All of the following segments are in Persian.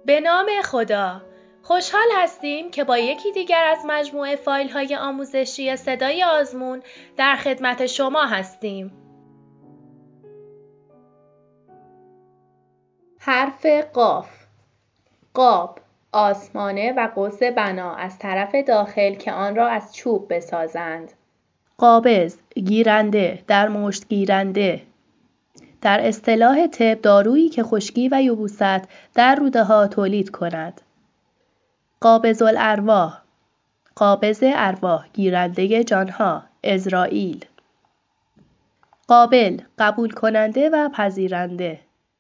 به نام خدا، خوشحال هستیم که با یکی دیگر از مجموعه فایل‌های آموزشی صدای آزمون در خدمت شما هستیم. حرف قاف. قاب، آسمانه و قوس بنا از طرف داخل که آن را از چوب بسازند. قابض، گیرنده، در مشت گیرنده. در اصطلاح طب دارویی که خشکی و یبوست در روده‌ها تولید کند. قابض الارواح، قابض ارواح، گیرنده جانها، عزراییل. قابل، قبول کننده و پذیرنده.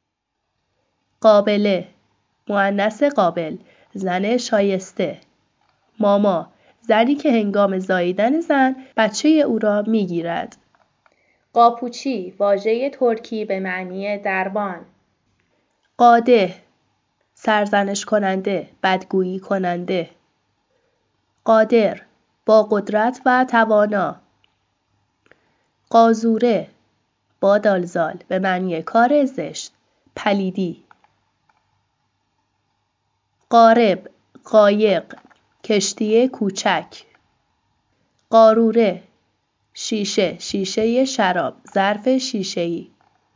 قابله، مؤنث قابل، زن شایسته. ماما، زنی که هنگام زاییدن زن بچه او را میگیرد. قاپوچی، واژه ترکی به معنی دربان. قاده، سرزنش کننده، بدگویی کننده. قادر، با قدرت و توانا. قازوره، با دالزال به معنی کار زشت، پلیدی. قارب، قایق، کشتی کوچک. قاروره، شیشه، شیشه شراب، ظرف شیشه‌ای.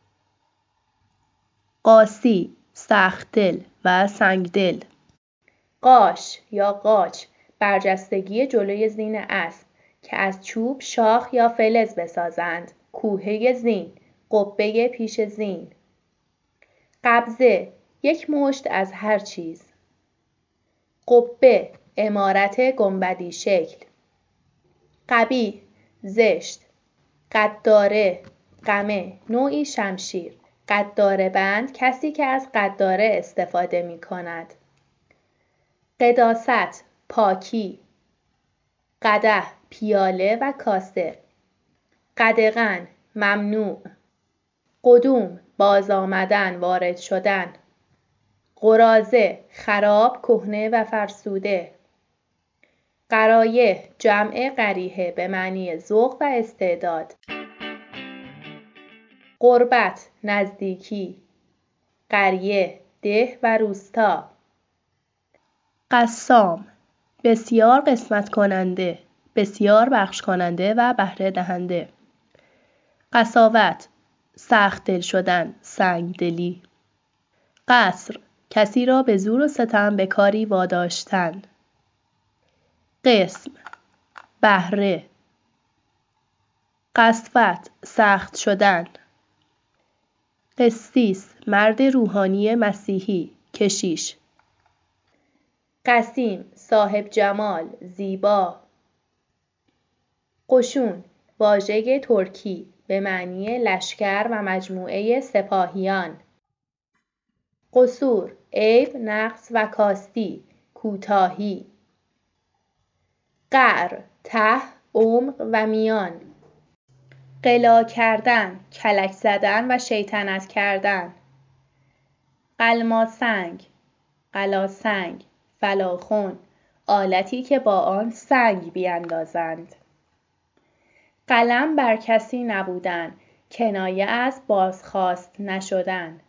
قاسی، سخت دل و سنگدل. قاش یا قاچ، برجستگی جلوی زین اسب که از چوب شاخ یا فلز بسازند. کوهه زین، قبه پیش زین. قبضه، یک مشت از هر چیز. قبه، عمارت گنبدی شکل. قبیح، زشت. قداره، قمه، نوعی شمشیر. قداره بند، کسی که از قداره استفاده می کند. قداست، پاکی. قدح، پیاله و کاسه. قدغن، ممنوع. قدوم، باز آمدن، وارد شدن. قراضه، خراب، کهنه و فرسوده. قرایه، جمع قریحه به معنی ذوق و استعداد. قربت، نزدیکی. قریه، ده و روستا. قسام، بسیار قسمت کننده، بسیار بخش کننده و بهره دهنده. قساوت، سخت دل شدن، سنگ دلی. قصر، کسی را به زور و ستم به کاری واداشتن. قسم، بهره. قسوت، سخت شدن. قسیس، مرد روحانی مسیحی، کشیش. قسیم، صاحب جمال، زیبا. قشون، واژه ترکی به معنی لشکر و مجموعه سپاهیان. قصور، عیب، نقص و کاستی، کوتاهی. قعر، ته، عمق و میان. قلا کردن، کلک زدن و شیطنت کردن. قلماسنگ، قلاسنگ، فلاخن، آلتی که با آن سنگ بیاندازند. قلم بر کسی نبودن، کنایه از بازخواست نشدن.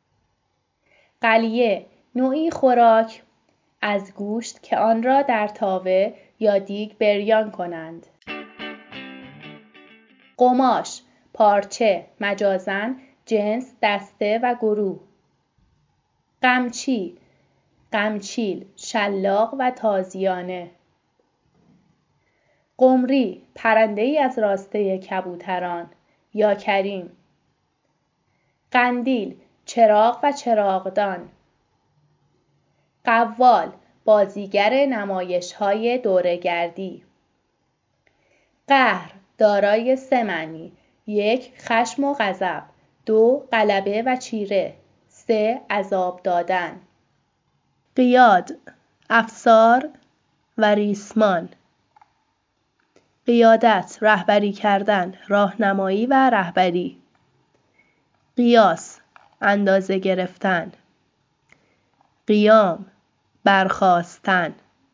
قلیه، نوعی خوراک از گوشت که آن را در تاوه یا دیگ بریان کنند. قماش، پارچه، مجازاً جنس، دسته و گروه. قمچی، قمچیل، شلاق و تازیانه. قمری، پرنده‌ای از راسته کبوتران یا کریم. قندیل، چراغ و چراغدان. قوال، بازیگر نمایش‌های دوره‌گردی. قهر، دارای 3 معنی: 1 خشم و غضب، 2 غلبه و چیره، 3 عذاب دادن. قیاد، افسار و ریسمان. قیادت، رهبری کردن، راهنمایی و رهبری. قیاس، اندازه گرفتن. قیام، برخاستن.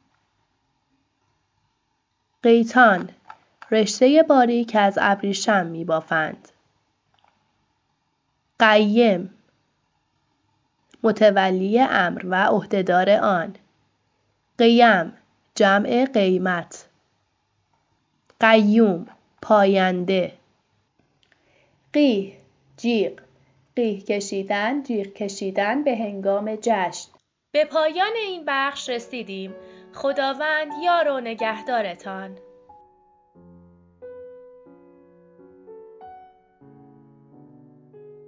قیتان، رشته باریک از ابریشم می‌بافند. قیم، متولی امر و عهدهدار آن. قیم جمع قیمت. قیوم پاینده. قیح جیغ، قیح کشیدن، جیغ کشیدن به هنگام جشن. به پایان این بخش رسیدیم. خداوند یار و نگهدارتان.